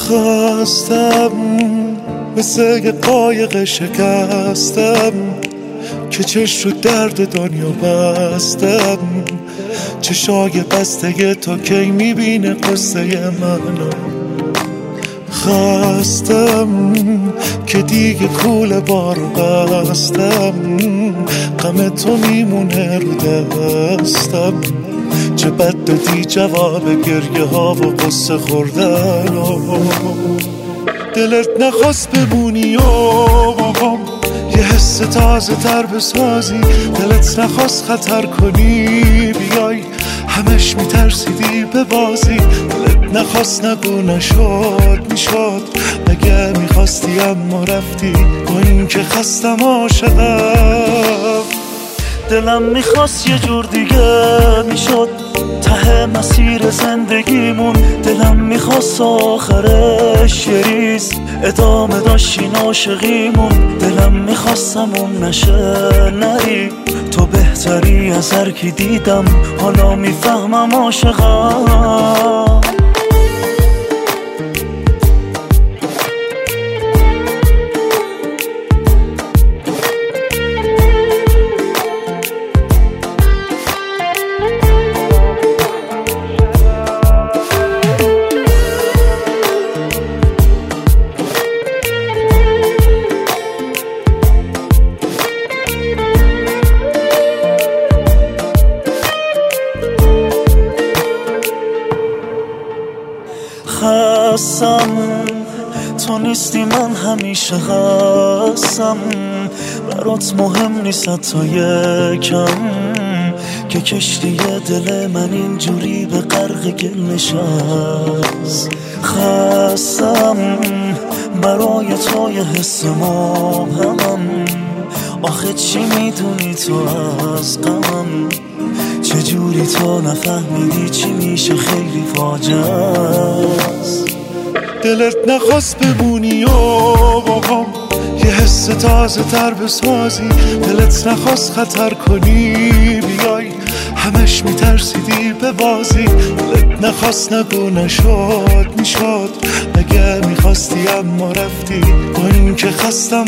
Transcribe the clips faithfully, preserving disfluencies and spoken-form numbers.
خواستم مثل یه قایق شکستم که چش رو درد دنیا بستم. چشای بسته تو کی میبینه قصه منو. خواستم که دیگه کول بار بستم. غم تو میمونه رو دستم. چه بد دادی جواب گریه ها و قصه خوردن و دلت نخواست بمونی و یه حس تازه تر بسازی. دلت نخواست خطر کنی بیای همش میترسیدی به بازی. دلت نخواست نگو نشد میشد مگه میخواستی اما رفتی با این که خستم عاشقم. دلم میخواست یه جور دیگه میشد ته مسیر زندگیمون. دلم میخواست آخرش یه ریز ادامه داشتین عاشقیمون. دلم میخواستمون نشه نری تو بهتری از هر کی دیدم. حالا میفهمم عاشقم. خستم تو نیستی من همیشه خستم. برات مهم نیست تا یکم که کشتی دل من اینجوری به غرق گل نشست. خستم برای تو یه حس مبهمم. آخه چی میدونی تو از غمم؟ چجوری تو نفهمیدی چی میشه خیلی فاجعه است. دلت نخواست بمونی و باهام یه حس تازه تر بسازی. دلت نخواست خطر کنی بیای همش میترسیدی به بازی. دلت نخواست نگو نشد میشد مگه میخواستی اما رفتی با این که خستم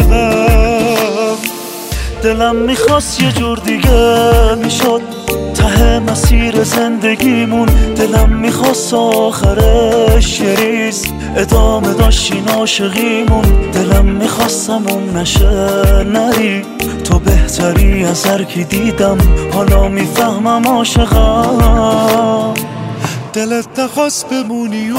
عاشقم. دلم میخواست یه جور دیگه میشد ته مسیر زندگیمون. دلم میخواست آخرش یه ریز ادامه داشتین عاشقیمون. دلم میخواستمون نشه نری تو بهتری از هر کی دیدم. حالا میفهمم عاشقم. دلت نخواست بمونی و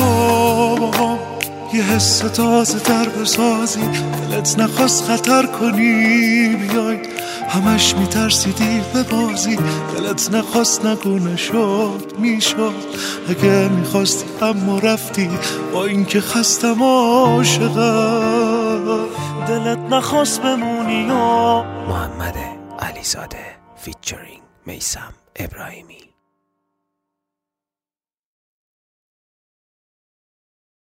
یه حس تازه تر بسازی. دلت نخواست خطر کنی بیای همش میترسیدی به بازی. دلت نخواست نگو نشد میشد اگه میخواستی اما رفتی با این که خستم عاشقم. دلت نخواست بمونی و محمد علیزاده فیچرینگ میثم ابراهیمی.